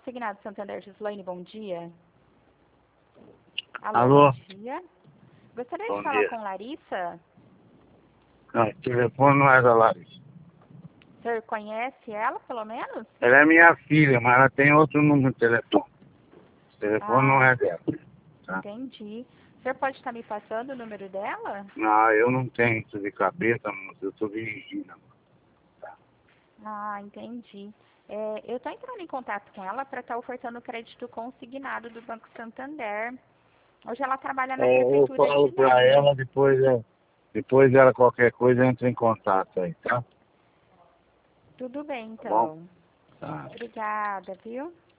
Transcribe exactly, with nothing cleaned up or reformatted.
Consignado Santander, Gislaine, bom dia. Alô, Alô? bom dia. Gostaria Bom de falar dia. com Larissa. Não, o telefone não é da Larissa. O senhor conhece ela, pelo menos? Ela é minha filha, mas ela tem outro número de telefone. O telefone não Ah, é dela. Tá? entendi. O senhor pode estar me passando o número dela? Não, eu não tenho isso de cabeça, moço. Eu estou dirigindo. Tá? Ah, entendi. É, eu estou entrando em contato com ela para estar ofertando crédito consignado do Banco Santander. Hoje ela trabalha na É, eu Prefeitura de falo pra Leme. ela, depois, é, depois ela qualquer coisa entra em contato aí, tá? Tudo bem, Tá bom? então. Tá. Obrigada, viu?